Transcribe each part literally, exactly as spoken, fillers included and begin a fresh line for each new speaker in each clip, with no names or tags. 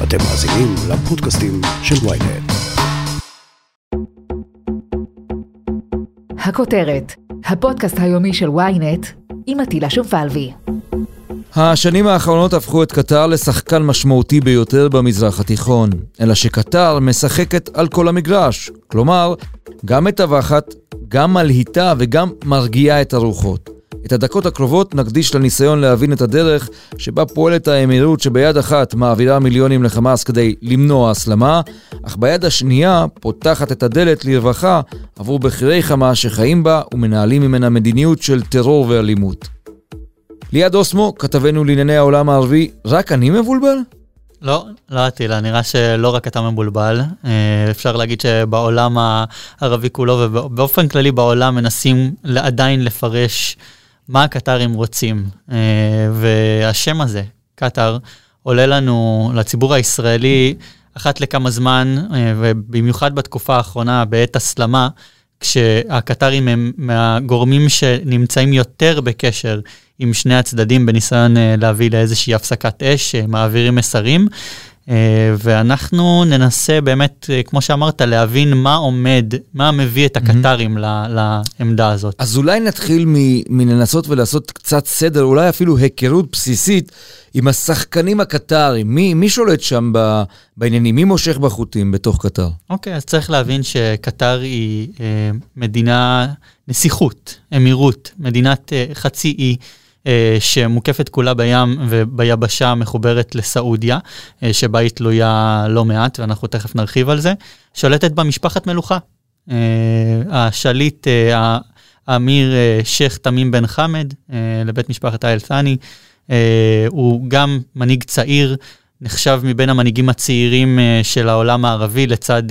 אתם מאזינים לפודקאסטים של וויינט.
הכותרת, הפודקאסט היומי של וויינט עם עטילה שומפלבי.
השנים האחרונות הפכו את קטר לשחקן משמעותי ביותר במזרח התיכון, אלא שקטר משחקת על כל המגרש, כלומר, גם מטווחת, גם מלהיטה וגם מרגיעה את הרוחות. את הדקות הקרובות נקדיש לניסיון להבין את הדרך שבה פועלת האמירות שביד אחת מעבירה מיליונים לחמאס כדי למנוע הסלמה, אך ביד השנייה פותחת את הדלת לרווחה עבור בחירי חמאס שחיים בה ומנהלים ממנה מדיניות של טרור ואלימות. ליעד אוסמו, כתבנו לענייני העולם הערבי, רק אני מבולבל?
לא, לא עטילה, נראה שלא רק אתה מבולבל. אפשר להגיד שבעולם הערבי כולו ובאופן כללי בעולם מנסים עדיין לפרש מה הקטרים רוצים. והשם הזה, קטר, עולה לנו, לציבור הישראלי, אחת לכמה זמן, ובמיוחד בתקופה האחרונה, בעת הסלמה, כשהקטרים הם מהגורמים שנמצאים יותר בקשר עם שני הצדדים בניסיון להביא לאיזושהי הפסקת אש, מעבירים מסרים, ואנחנו ננסה באמת, כמו שאמרת, להבין מה עומד, מה מביא את הקטרים לעמדה הזאת.
אז אולי נתחיל מלנסות ולעשות קצת סדר, אולי אפילו היכרות בסיסית עם השחקנים הקטרים. מי, מי שולט שם בעניינים? מי מושך בחוטים בתוך קטר?
אוקיי, אז צריך להבין שקטר היא מדינה נסיכות, אמירות, מדינת חצי אי, שמוקפת כולה בים וביבשה מחוברת לסעודיה, שבה היא תלויה לא מעט, ואנחנו תכף נרחיב על זה, שולטת במשפחת מלוכה. השליט, האמיר שייח תמים בן חמד, לבית משפחת האל ת'אני, הוא גם מנהיג צעיר, נחשב מבין המנהיגים הצעירים של העולם הערבי, לצד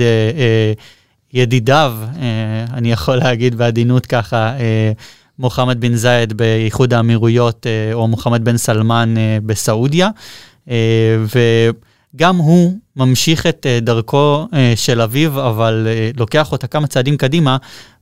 ידידיו, אני יכול להגיד בעדינות ככה, מוחמד בן זייד באיחוד האמירויות, או מוחמד בן סלמן בסעודיה, וגם הוא ממשיך את דרכו של אביו, אבל לוקח אותה כמה צעדים קדימה,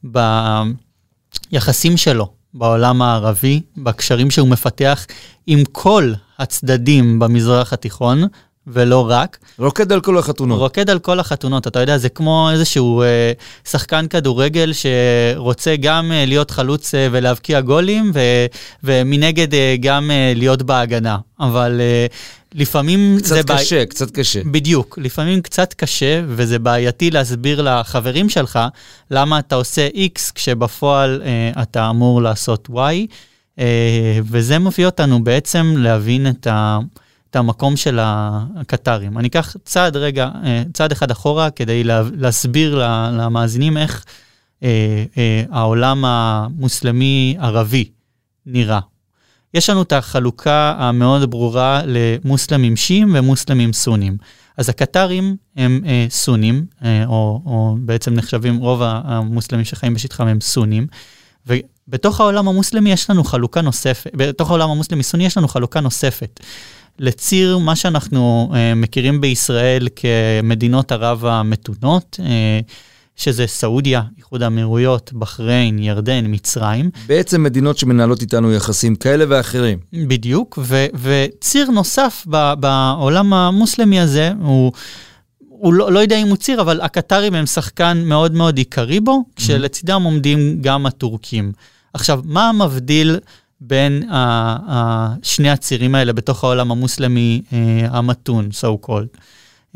ביחסים שלו בעולם הערבי, בקשרים שהוא מפתח עם כל הצדדים במזרח התיכון, ולא רק.
רוקד על כל החתונות.
רוקד על כל החתונות, אתה יודע, זה כמו איזשהו אה, שחקן כדורגל שרוצה גם אה, להיות חלוץ אה, ולהבקיע גולים, ו, ומנגד אה, גם אה, להיות בהגנה. אבל אה, לפעמים
קצת
זה...
קצת קשה, בעי... קצת קשה.
בדיוק, לפעמים קצת קשה, וזה בעייתי להסביר לחברים שלך, למה אתה עושה X כשבפועל אה, אתה אמור לעשות Y, אה, וזה מביא אותנו בעצם להבין את ה... את המקום של הקטרים. אני אקח צעד רגע, צעד אחד אחורה, כדי להסביר למאזינים איך העולם המוסלמי-ערבי נראה. יש לנו את החלוקה המאוד ברורה למוסלמים שיעים ומוסלמים סונים. אז הקטרים הם סונים, או, או בעצם נחשבים, רוב המוסלמים שחיים בשטחם הם סונים, ובתוך העולם המוסלמי יש לנו חלוקה נוספת, בתוך העולם המוסלמי-סוני יש לנו חלוקה נוספת. לציר מה שאנחנו uh, מכירים בישראל כמדינות ערב המתונות, uh, שזה סעודיה, איחוד האמירויות, בחריין, ירדן, מצרים.
בעצם מדינות שמנהלות איתנו יחסים כאלה ואחרים.
בדיוק, ו- וציר נוסף ב- בעולם המוסלמי הזה, הוא, הוא לא, לא יודע אם הוא ציר, אבל הקטרים הם שחקן מאוד מאוד עיקרי בו, mm-hmm. כשלצידם עומדים גם הטורקים. עכשיו, מה מבדיל בין uh, uh, שני הצירים האלה בתוך העולם המוסלמי uh, המתון, so called. Uh,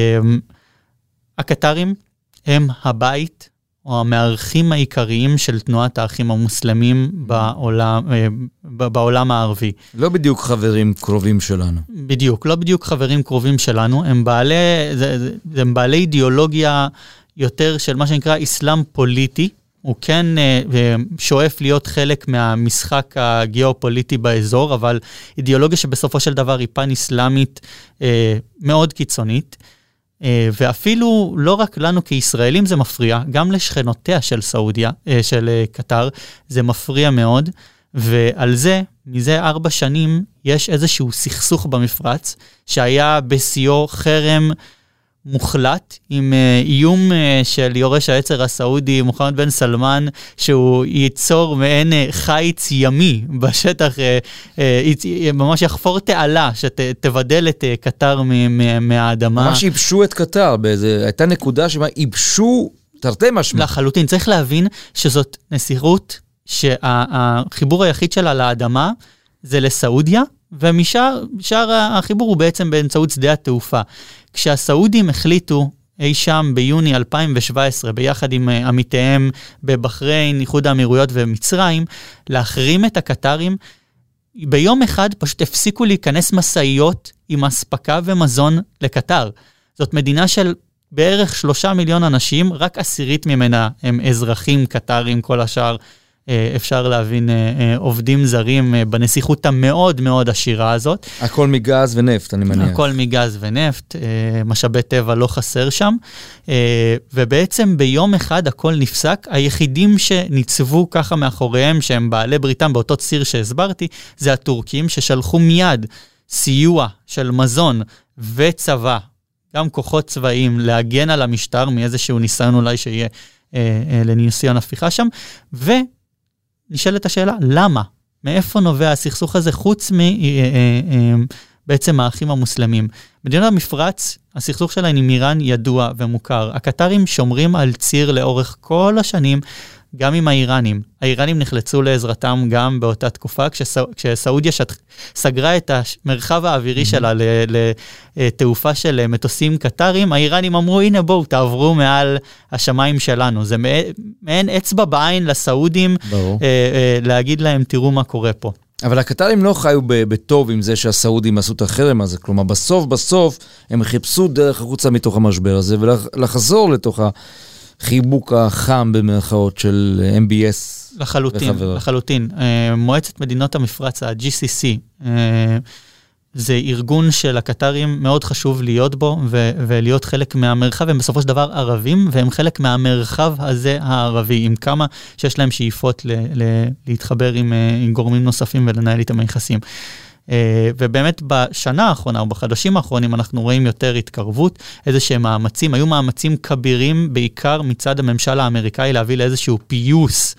הקטרים הם הבית או המארחים העיקריים של תנועת האחים המוסלמים בעולם, uh, בעולם הערבי.
לא בדיוק חברים קרובים שלנו.
בדיוק, לא בדיוק חברים קרובים שלנו, הם בעלי, זה, זה, הם בעלי אידיאולוגיה יותר של מה שנקרא אסלאם פוליטי, הוא כן שואף להיות חלק מהמשחק הגיאופוליטי באזור, אבל אידיאולוגיה שבסופו של דבר היא פן אסלאמית מאוד קיצונית, ואפילו לא רק לנו כישראלים זה מפריע, גם לשכנותיה של סעודיה, של קטר, זה מפריע מאוד, ועל זה, מזה ארבע שנים, יש איזשהו סכסוך במפרץ, שהיה בסיוע חרם מוחלט, עם איום של יורש העצר הסעודי, מוחמד בן סלמן, שהוא ייצור מעין חיץ ימי בשטח, ממש יחפור תעלה, שתבדל את קטר מהאדמה.
ממש ייבשו את קטר, הייתה נקודה שבה ייבשו תרתי משמע.
לחלוטין, צריך להבין שזאת נסיכות, שהחיבור היחיד שלה לאדמה זה לסעודיה, ומשאר החיבור הוא בעצם באמצעות שדה התעופה. כשהסעודים החליטו אי שם ביוני אלפיים שבע עשרה, ביחד עם עמיתיהם בבחריין, איחוד האמירויות ומצרים, להחרים את הקטרים, ביום אחד פשוט הפסיקו להיכנס מסעיות עם אספקה ומזון לקטר. זאת מדינה של בערך שלושה מיליון אנשים, רק עשירית ממנה הם אזרחים קטרים, כל השאר אפשר להבין עובדים זרים בנסיכות המאוד מאוד עשירה הזאת.
הכל מגז ונפט, אני מניח.
הכל מגז ונפט, משאבי טבע לא חסר שם, ובעצם ביום אחד הכל נפסק. היחידים שניצבו ככה מאחוריהם, שהם בעלי בריתם באותו ציר שהסברתי, זה הטורקים ששלחו מיד סיוע של מזון וצבא, גם כוחות צבאיים, להגן על המשטר מאיזשהו ניסיון אולי שיהיה לניסיון הפיכה שם, ו... נשאלת השאלה, למה? מאיפה נובע הסכסוך הזה, חוץ מבעצם האחים המוסלמים? מדינות המפרץ, הסכסוך שלהם עם איראן ידוע ומוכר. הקטרים שומרים על ציר לאורך כל השנים, גם עם האיראנים. האיראנים נחלצו לעזרתם גם באותה תקופה, כשסעודיה סגרה את המרחב האווירי שלה לתעופה של מטוסים קטרים, האיראנים אמרו, הנה בואו, תעברו מעל השמיים שלנו. זה מעין אצבע בעין לסעודים, להגיד להם, תראו מה קורה פה.
אבל הקטרים לא חיו בטוב עם זה שהסעודים עשו את החרם הזה, כלומר בסוף בסוף הם חיפשו דרך החוצה מתוך המשבר הזה, ולחזור לתוך ה... חיבוק החם במרכאות של אם בי אס.
לחלוטין, וחברה. לחלוטין. מועצת מדינות המפרץ, ה-ג'י סי סי, זה ארגון של הקטרים, מאוד חשוב להיות בו, ו- ולהיות חלק מהמרחב, הם בסופו של דבר ערבים, והם חלק מהמרחב הזה הערבי, עם כמה שיש להם שאיפות ל- ל- להתחבר עם, עם גורמים נוספים ולנהל איתם היחסים. ובאמת בשנה האחרונה, או בחדשים האחרונים, אנחנו רואים יותר התקרבות, איזשהם מאמצים, היו מאמצים כבירים, בעיקר מצד הממשל האמריקאי, להביא לאיזשהו פיוס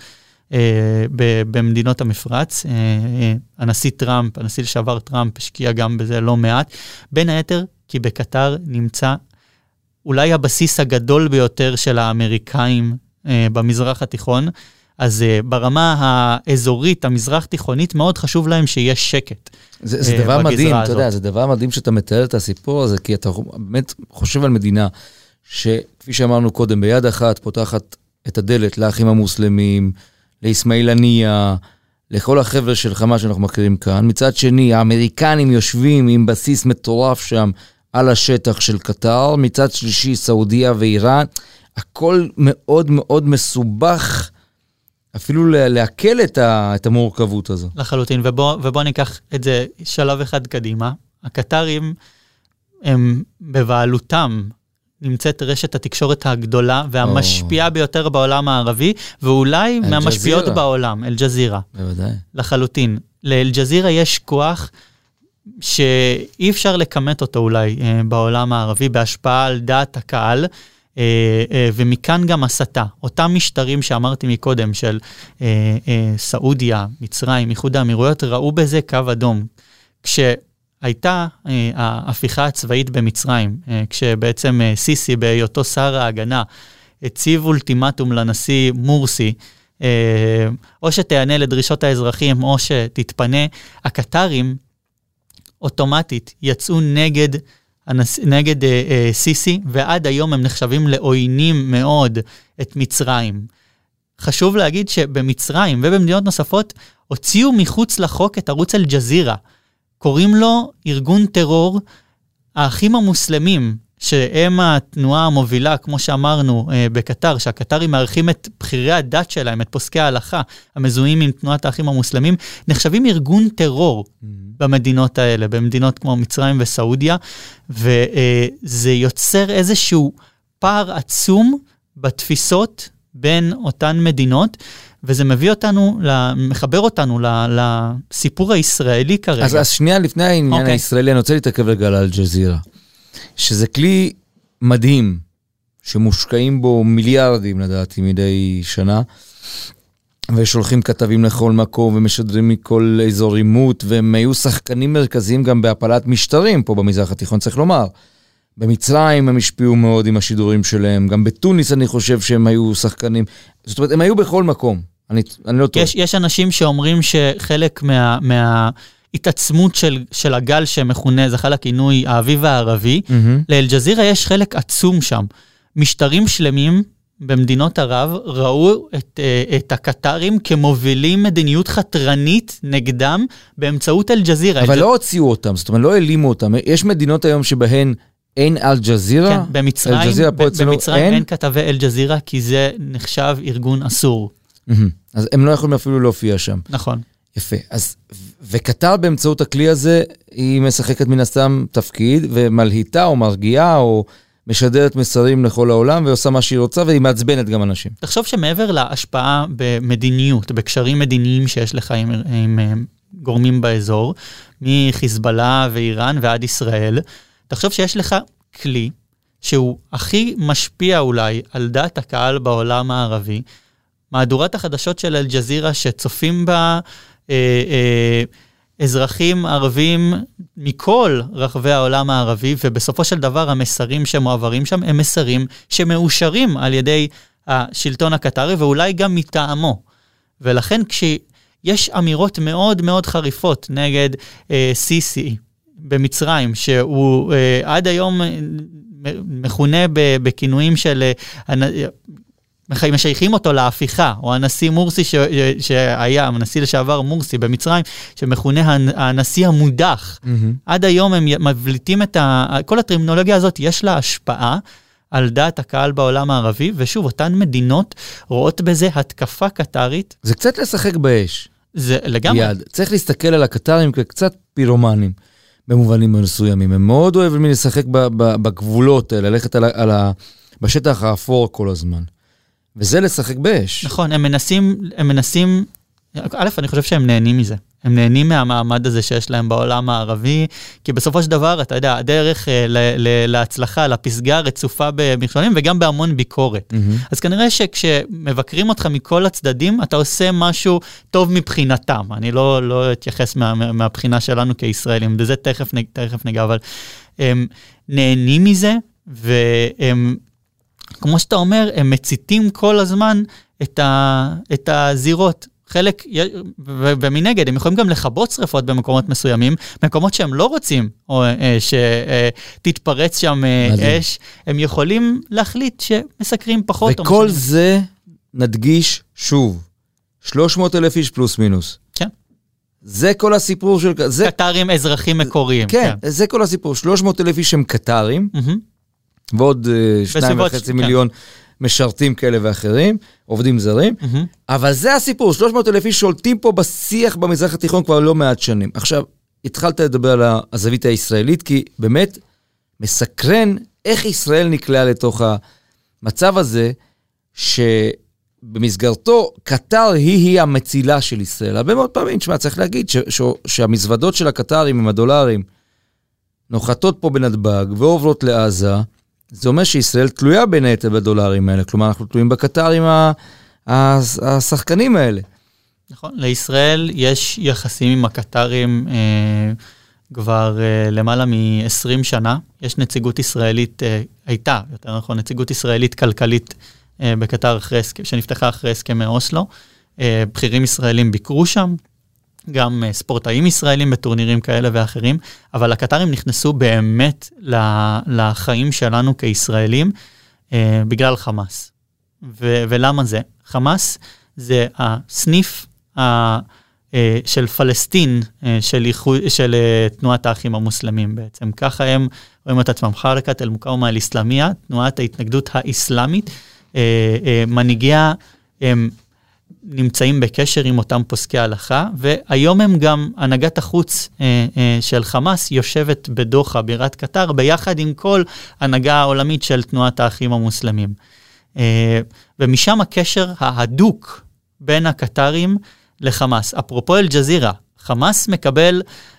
במדינות המפרץ. הנשיא טראמפ, הנשיא לשעבר טראמפ, השקיע גם בזה לא מעט, בין היתר, כי בקטר נמצא אולי הבסיס הגדול ביותר של האמריקאים במזרח התיכון, אז ברמה האזורית, המזרח תיכונית, מאוד חשוב להם שיש שקט.
זה, זה דבר מדהים, אתה יודע, זה דבר מדהים שאתה מתאר את הסיפור הזה, כי אתה באמת חושב על מדינה, שכפי שאמרנו קודם, ביד אחת פותחת את הדלת לאחים המוסלמים, לאסמאעיל הנייה, לכל החבר'ה של חמה שאנחנו מכירים כאן. מצד שני, האמריקנים יושבים עם בסיס מטורף שם על השטח של קטר, מצד שלישי, סעודיה ואיראן, הכל מאוד מאוד מסובך, אפילו להקל את, ה, את המורכבות הזו.
לחלוטין, ובוא, ובוא ניקח את זה שלב אחד קדימה. הקטרים הם בבעלותם, נמצאת רשת התקשורת הגדולה והמשפיעה ביותר בעולם הערבי, ואולי מהמשפיעות בעולם, אל-ג'זירה.
בוודאי.
לחלוטין. לאל-ג'זירה יש כוח שאי אפשר לקמת אותו אולי בעולם הערבי, בהשפעה על דעת הקהל, ומכאן גם הסתה. אותם משטרים שאמרתי מקודם, של סעודיה, מצרים, איחוד האמירויות, ראו בזה קו אדום. כשהייתה ההפיכה הצבאית במצרים, כשבעצם סיסי בהיותו שר ההגנה, הציב אולטימטום לנשיא מורסי, או שתענה לדרישות האזרחים, או שתתפנה, הקטרים אוטומטית יצאו נגד נגד אה, אה, סיסי, ועד היום הם נחשבים לעוינים מאוד את מצרים. חשוב להגיד שבמצרים ובמדינות נוספות, הוציאו מחוץ לחוק את ערוץ אל-ג'זירה. קוראים לו ארגון טרור, האחים המוסלמים, שהם התנועה המובילה, כמו שאמרנו אה, בקטר, שהקטרים מערכים את בחירי הדת שלהם, את פוסקי ההלכה, המזוהים עם תנועת האחים המוסלמים, נחשבים ארגון טרור mm-hmm. במדינות האלה, במדינות כמו מצרים וסעודיה, וזה יוצר איזשהו פער עצום בתפיסות בין אותן מדינות, וזה מביא אותנו, מחבר אותנו לסיפור הישראלי כרגע.
אז, אז שנייה לפני העניין okay. הישראלי, אני רוצה להתעכב רגע על אל-ג'זירה. שזה כלי מדהים, שמושקעים בו מיליארדים, לדעתי, מדי שנה, ושולחים כתבים לכל מקום, ומשדרים מכל אזור עימות, והם היו שחקנים מרכזיים גם בהפלת משטרים פה במזרח התיכון, צריך לומר. במצרים הם השפיעו מאוד עם השידורים שלהם, גם בתוניס אני חושב שהם היו שחקנים, זאת אומרת, הם היו בכל מקום, אני, אני לא טוב.
יש, יש אנשים שאומרים שחלק מה... מה... התעצמות של, של הגל שמכונה, זכה לכינוי האביב הערבי, mm-hmm. לאל-ג'זירה יש חלק עצום שם. משטרים שלמים במדינות ערב ראו את, את הקטרים כמובילים מדיניות חתרנית נגדם באמצעות אל-ג'זירה.
אבל
אל-ג'...
לא הוציאו אותם, זאת אומרת, לא העלימו אותם. יש מדינות היום שבהן אין אל-ג'זירה?
כן, במצרים, אל-ג'זירה פה אצלנו במצרים אין? אין כתבי אל-ג'זירה, כי זה נחשב ארגון אסור.
Mm-hmm. אז הם לא יכולים אפילו להופיע שם.
נכון.
יפה, אז, וקטר באמצעות הכלי הזה, היא משחקת מן הסתם תפקיד, ומלהיטה או מרגיעה, או משדרת מסרים לכל העולם, ועושה מה שהיא רוצה, והיא מעצבנת גם אנשים.
תחשוב שמעבר להשפעה במדיניות, בקשרים מדיניים שיש לך עם, עם, עם גורמים באזור, מחיזבאללה ואיראן ועד ישראל, תחשוב שיש לך כלי, שהוא הכי משפיע אולי על דעת הקהל בעולם הערבי, מהדורת החדשות של אל-ג'זירה שצופים בה, אה, אה, אזרחים ערבים מכל רחבי העולם הערבי, ובסופו של דבר המסרים שמועברים שם הם מסרים שמאושרים על ידי השלטון הקטרי, ואולי גם מטעמו. ולכן כשיש אמירות מאוד מאוד חריפות נגד אה, סיסי במצרים, שהוא אה, עד היום מכונה בכינויים של... אה, משייכים אותו להפיכה, או הנשיא מורסי ש... שהיה, הנשיא לשעבר מורסי במצרים, שמכונה הנשיא המודח. Mm-hmm. עד היום הם מבליטים את ה... כל הטרמינולוגיה הזאת, יש לה השפעה על דעת הקהל בעולם הערבי, ושוב, אותן מדינות רואות בזה התקפה קטרית.
זה קצת לשחק באש.
זה לגמרי.
יד. צריך להסתכל על הקטרים כקצת פירומנים, במובנים מסוימים. הם מאוד אוהבים לשחק בגבולות, ללכת על ה... על ה... בשטח האפור כל הזמן. וזה לשחק באש.
נכון, הם מנסים, הם מנסים, א', אני חושב שהם נהנים מזה. הם נהנים מהמעמד הזה שיש להם בעולם הערבי, כי בסופו של דבר, אתה יודע, הדרך ל- ל- להצלחה, לפסגה רצופה במכשולים, וגם בהמון ביקורת. Mm-hmm. אז כנראה שכשמבקרים אותך מכל הצדדים, אתה עושה משהו טוב מבחינתם. אני לא, לא אתייחס מה, מהבחינה שלנו כישראלים, בזה תכף, תכף נגע, אבל הם נהנים מזה, והם... כמו שאתה אומר, הם מציתים כל הזמן את, ה, את הזירות. חלק, ומנגד, הם יכולים גם לכבות שריפות במקומות מסוימים, מקומות שהם לא רוצים, או שתתפרץ שם אש, הם יכולים להחליט שמסקרים פחות.
וכל זה נדגיש שוב, שלוש מאות אלף איש פלוס מינוס.
כן.
זה כל הסיפור של...
קטרים אזרחים מקוריים.
כן, כן, זה כל הסיפור. שלוש מאות אלף איש הם קטרים, ועוד שניים וחצי מיליון משרתים כאלה ואחרים, עובדים זרים, אבל זה הסיפור, שלוש מאות אלף איש שולטים פה בשיח במזרח התיכון כבר לא מעט שנים. עכשיו, התחלת לדבר על הזווית הישראלית, כי באמת מסקרן איך ישראל נקלעה לתוך המצב הזה, שבמסגרתו קטר היא-היא המצילה של ישראל. הרבה מאוד פעמים, תשמע, צריך להגיד שהמזוודות של הקטרים עם הדולרים נוחתות פה בנתב"ג ועוברות לעזה, זה אומר שישראל תלויה בין היתר בדולרים האלה, כלומר אנחנו תלויים בקטרים השחקנים האלה.
נכון, לישראל יש יחסים עם הקטרים אה, כבר אה, למעלה מ-עשרים שנה, יש נציגות ישראלית, אה, הייתה, יותר נכון, נציגות ישראלית כלכלית אה, בקטר אחרי, שנפתחה אחרי הסכמי אוסלו, אה, בכירים ישראלים ביקרו שם, גם ספורטאים ישראלים בטורנירים כאלה ואחרים, אבל הקטרים נכנסו באמת לחיים שלנו כישראלים, אה, בגלל חמאס. ו- ולמה זה? חמאס זה הסניף ה- אה, של פלסטין, אה, של, איחו- של אה, תנועת האחים המוסלמים בעצם. ככה הם רואים את עצמם, חרקת אל-מוקאומה אל-אסלאמיה, תנועת ההתנגדות האסלאמית, אה, אה, מנהיגיה הם נמצאים בקשר עם אותם פוסקי ההלכה, והיום הם גם, הנהגת החוץ אה, אה, של חמאס יושבת בדוחה, בירת קטר, ביחד עם כל הנהגה העולמית של תנועת האחים המוסלמים. אה, ומשם הקשר ההדוק בין הקטרים לחמאס. אפרופו אל-ג'זירה, חמאס מקבל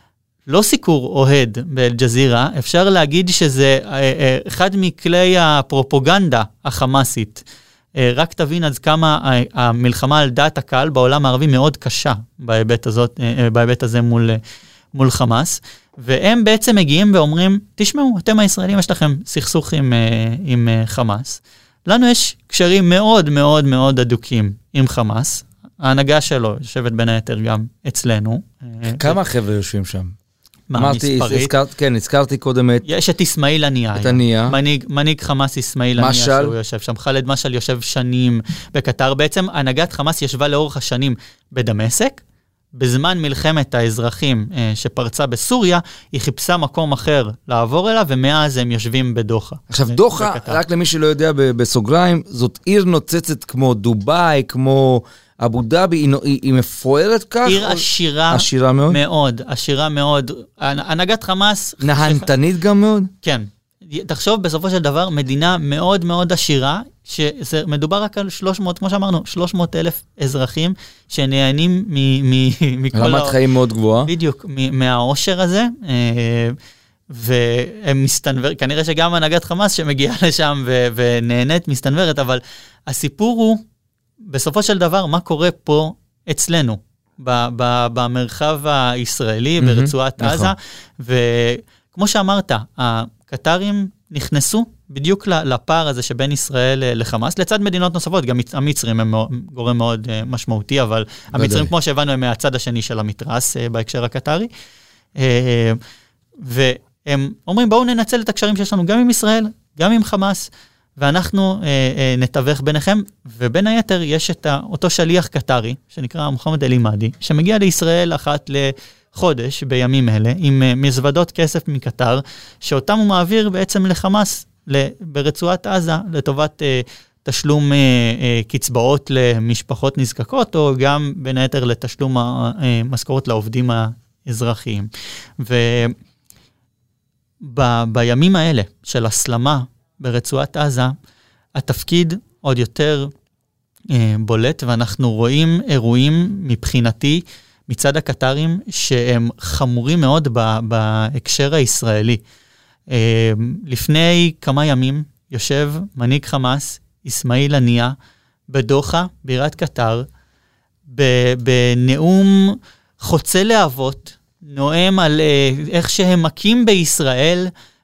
לא סיקור אוהד באל-ג'זירה, אפשר להגיד שזה אחד מכלי הפרופוגנדה החמאסית. רק תבין עד כמה המלחמה על דעת הקהל בעולם הערבי מאוד קשה בהיבט הזאת, בהיבט הזה מול, מול חמאס, והם בעצם מגיעים ואומרים, תשמעו, אתם הישראלים יש לכם סכסוך עם, עם חמאס, לנו יש קשרים מאוד מאוד מאוד אדוקים עם חמאס, ההנהגה שלו יושבת בין היתר גם אצלנו.
כמה חבר'ה יושבים שם?
מה,
אמרתי,
מספרית?
הזכרת, כן, הזכרתי קודם את...
יש את אסמאעיל הנייה.
את הנייה.
מנהיג, מנהיג חמאס אסמאעיל הנייה שהוא יושב שם. חאלד משעל יושב שנים בקטר. בעצם הנהגת חמאס ישבה לאורך השנים בדמשק. בזמן מלחמת האזרחים אה, שפרצה בסוריה, היא חיפשה מקום אחר לעבור אליו, ומאז הם יושבים בדוחה.
עכשיו, דוחה, רק למי שלא יודע בסוגריים, זאת עיר נוצצת כמו דובאי, כמו... אבו דאבי, היא, היא, היא מפוארת כך?
עיר או... עשירה,
עשירה מאוד?
מאוד, עשירה מאוד. הנהגת חמאס...
נהנתנית ש... גם מאוד?
כן. תחשוב, בסופו של דבר, מדינה מאוד מאוד עשירה, שמדובר רק על שלוש מאות, כמו שאמרנו, שלוש מאות אלף אזרחים, שנהנים מ- מ- מכל...
רמת ה... חיים מאוד גבוהה.
בדיוק, מ- מהעושר הזה, והם מסתנבר, כנראה שגם הנהגת חמאס שמגיעה לשם ו- ונהנית מסתנברת, אבל הסיפור הוא, בסופו של דבר, מה קורה פה אצלנו, ב- ב- במרחב הישראלי, mm-hmm, ברצועת נכון. עזה, וכמו שאמרת, הקטרים נכנסו בדיוק לפער הזה שבין ישראל לחמאס, לצד מדינות נוספות, גם המצרים הם גורם מאוד משמעותי, אבל המצרים, כמו שהבנו, הם מהצד השני של המתרס בהקשר הקטרי, והם אומרים, בואו ננצל את הקשרים שיש לנו גם עם ישראל, גם עם חמאס, ואנחנו נתווך ביניכם, ובין היתר יש את אותו שליח קטרי, שנקרא מוחמד אל-עימאדי, שמגיע לישראל אחת לחודש בימים אלה, עם מזוודות כסף מקטר, שאותם הוא מעביר בעצם לחמאס, ברצועת עזה, לטובת תשלום קצבאות למשפחות נזקקות, או גם בין היתר לתשלום משכורות לעובדים האזרחיים. ובימים האלה של הסלמה ברצועת עזה, התפקיד עוד יותר בולט, ואנחנו רואים אירועים מבחינתי מצד הקטרים, שהם חמורים מאוד בהקשר הישראלי. לפני כמה ימים יושב מנהיג חמאס, אסמאעיל הנייה, בדוחה, בירת קטר, בנאום חוצה להבות, נואם על איך שהם מכים בישראל,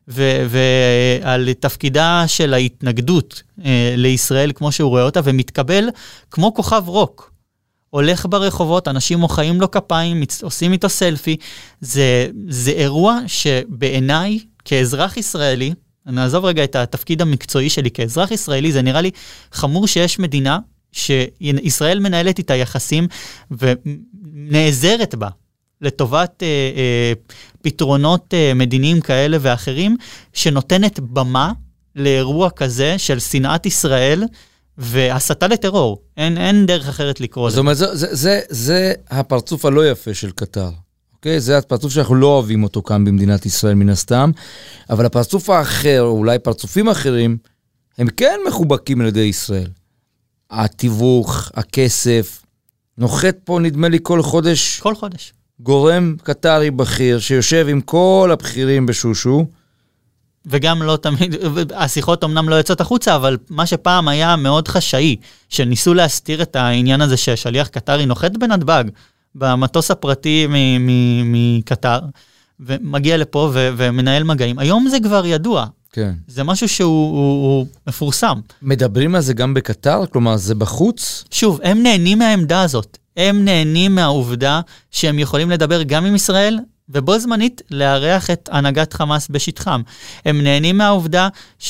ועל תפקידה של ההתנגדות לישראל כמו שהוא רואה אותה, ומתקבל כמו כוכב רוק. הולך ברחובות, אנשים מוחאים לו כפיים, עושים איתו סלפי. זה, זה אירוע שבעיניי, כאזרח ישראלי, אני אעזוב רגע את התפקיד המקצועי שלי כאזרח ישראלי, זה נראה לי חמור שיש מדינה שישראל מנהלת איתה יחסים ונעזרת בה לטובת אה, אה, פתרונות אה, מדיניים כאלה ואחרים, שנותנת במה לאירוע כזה של שנאת ישראל והסתה לטרור. אין, אין דרך אחרת לקרוא לזה.
זאת אומרת, זה, זה, זה, זה הפרצוף הלא יפה של קטר. אוקיי? זה הפרצוף שאנחנו לא אוהבים אותו כאן במדינת ישראל מן הסתם, אבל הפרצוף האחר, או אולי פרצופים אחרים, הם כן מחובקים על ידי ישראל. התיווך, הכסף, נוחת פה נדמה לי כל חודש.
כל חודש.
גורם קטרי בכיר שיושב עם כל הבכירים בשושו.
וגם לא תמיד, השיחות אמנם לא יוצאות החוצה, אבל מה שפעם היה מאוד חשאי, שניסו להסתיר את העניין הזה ששליח קטרי נוחת בנתב"ג, במטוס הפרטי מקטר, ומגיע לפה ומנהל מגעים. היום זה כבר ידוע.
כן.
זה משהו שהוא הוא, הוא מפורסם.
מדברים על זה גם בקטר? כלומר, זה בחוץ?
שוב, הם נהנים מהעמדה הזאת. הם נהנים מהעובדה שהם יכולים לדבר גם עם ישראל, ובו זמנית לארח את הנהגת חמאס בשטחם. הם נהנים מהעובדה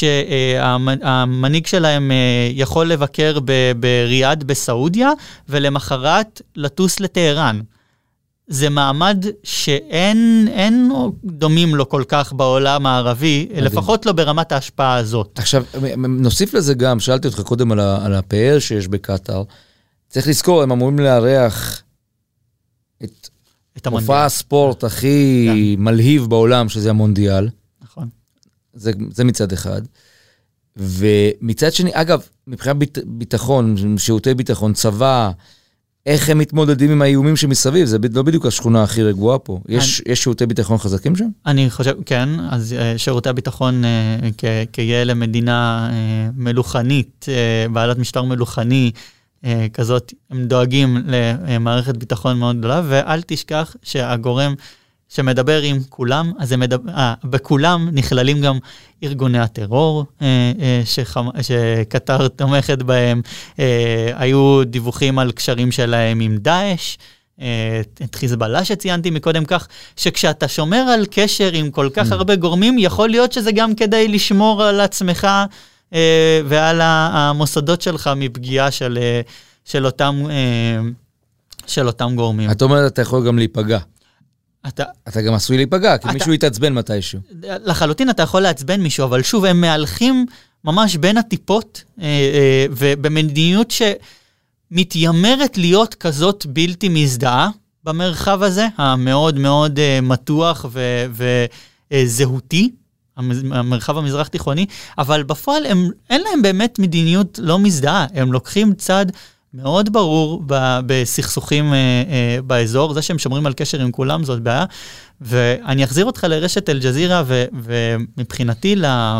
שהמנהיג שלהם יכול לבקר בריאד בסעודיה, ולמחרת לטוס לטהרן. זה מעמד שאין אין דומים לו כל כך בעולם הערבי, מדהים. לפחות לא ברמת ההשפעה הזאת.
עכשיו, נוסיף לזה גם, שאלתי אותך קודם על, ה, על הפאר שיש בקטר, צריך לזכור, הם אמורים לארח את, את מופע הספורט הכי yeah. מלהיב בעולם, שזה המונדיאל.
נכון.
זה, זה מצד אחד. ומצד שני, אגב, מבחינת ביט, ביטחון, שירותי ביטחון, צבא, איך הם מתמודדים עם האיומים שמסביב? זה לא בדיוק השכונה הכי רגועה פה. יש, יש שירותי ביטחון חזקים שם?
אני חושב, כן, אז שירותי הביטחון כיאה למדינה מלוכנית, בעלת משטר מלוכני, כזאת, הם דואגים למערכת ביטחון מאוד גדולה, ואל תשכח שהגורם שמדבר עם כולם, אז מדבר, אה, בכולם נכללים גם ארגוני הטרור, אה, אה, שחמ, שקטר תומכת בהם, אה, היו דיווחים על קשרים שלהם עם דאעש, אה, את חיזבאללה שציינתי מקודם כך, שכשאתה שומר על קשר עם כל כך הרבה גורמים, יכול להיות שזה גם כדי לשמור על עצמך, אה, ועל המוסדות שלך מפגיעה של, אה, של אותם, אה, של אותם גורמים.
את אומרת, אתה יכול גם להיפגע.
אתה,
אתה גם עשוי להיפגע, כי אתה, מישהו יתעצבן מתישהו.
לחלוטין אתה יכול להצבן מישהו, אבל שוב, הם מהלכים ממש בין הטיפות, אה, אה, ובמדיניות שמתיימרת להיות כזאת בלתי מזדהה במרחב הזה, המאוד מאוד אה, מתוח וזהותי, המרחב המזרח תיכוני, אבל בפועל הם, אין להם באמת מדיניות לא מזדהה, הם לוקחים צד מאוד ברור ב- בסכסוכים אה, אה, באזור, זה שהם שומרים על קשר עם כולם זאת בעיה, ואני אחזיר אותך לרשת אל-ג'זירה, ו- ומבחינתי לה,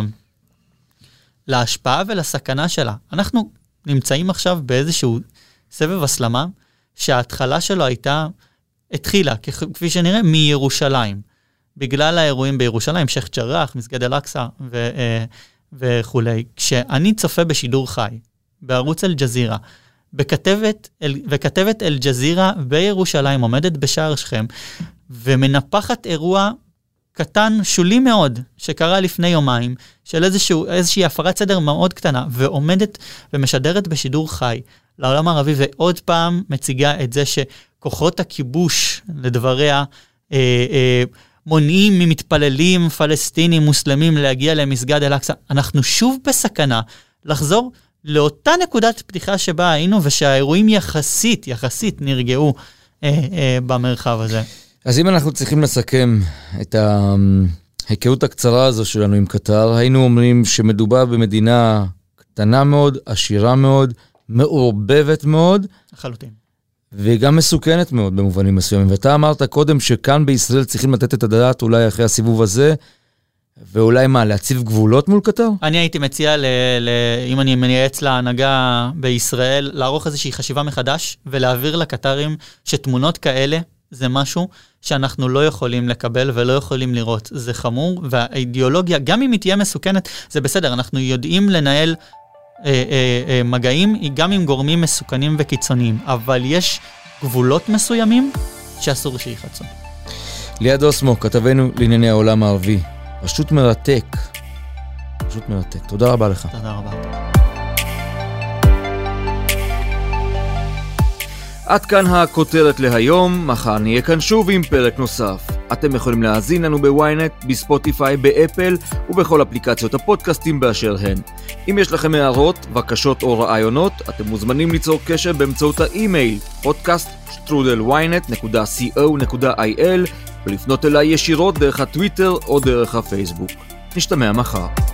להשפעה ולסכנה שלה. אנחנו נמצאים עכשיו באיזשהו סבב הסלמה, שההתחלה שלו הייתה, התחילה, כפי שנראה, מירושלים, בגלל האירועים בירושלים, שייח' ג'ראח, מסגד אל-אקצא ו- אה, וכולי. כשאני צופה בשידור חי, בערוץ אל-ג'זירה, בכתבת, וכתבת אל-ג'זירה בירושלים עומדת בשער שכם, ומנפחת אירוע קטן, שולי מאוד, שקרה לפני יומיים, של איזשהו, איזושהי הפרת סדר מאוד קטנה, ועומדת ומשדרת בשידור חי לעולם הערבי, ועוד פעם מציגה את זה שכוחות הכיבוש, לדבריה, אה, אה, מונעים ממתפללים פלסטינים, מוסלמים, להגיע למסגד אל-אקצא. אנחנו שוב בסכנה לחזור לאותה נקודת פתיחה שבה היינו, ושהאירועים יחסית, יחסית נרגעו אה, אה, במרחב הזה.
אז אם אנחנו צריכים לסכם את ההיכרות הקצרה הזו שלנו עם קטר, היינו אומרים שמדובר במדינה קטנה מאוד, עשירה מאוד, מעורבבת מאוד.
לחלוטין.
וגם מסוכנת מאוד במובנים מסוימים. ואתה אמרת קודם שכאן בישראל צריכים לתת את הדעת אולי אחרי הסיבוב הזה, ואולי מה, להציב גבולות מול קטר?
אני הייתי מציע, ל, ל, אם אני מייעץ להנהגה בישראל, לערוך איזושהי חשיבה מחדש, ולהעביר לקטרים שתמונות כאלה זה משהו שאנחנו לא יכולים לקבל ולא יכולים לראות. זה חמור, והאידיאולוגיה, גם אם היא תהיה מסוכנת, זה בסדר, אנחנו יודעים לנהל אה, אה, אה, מגעים, גם עם גורמים מסוכנים וקיצוניים, אבל יש גבולות מסוימים שאסור שיחצו.
ליעד אוסמו, כתבנו לענייני העולם הערבי. פשוט מרתק. פשוט מרתק. תודה רבה לך.
תודה רבה.
עד כאן הכותרת להיום, מחר נהיה כאן שוב עם פרק נוסף. אתם יכולים להאזין לנו בוויינט, בספוטיפיי, באפל ובכל אפליקציות הפודקאסטים באשר הן. אם יש לכם הערות, בקשות או רעיונות, אתם מוזמנים ליצור קשר באמצעות האימייל פודקאסט שטרודל וויינט נקודה סי או נקודה איי אל ולפנות אליי ישירות דרך הטוויטר או דרך הפייסבוק. נשתמע מחר.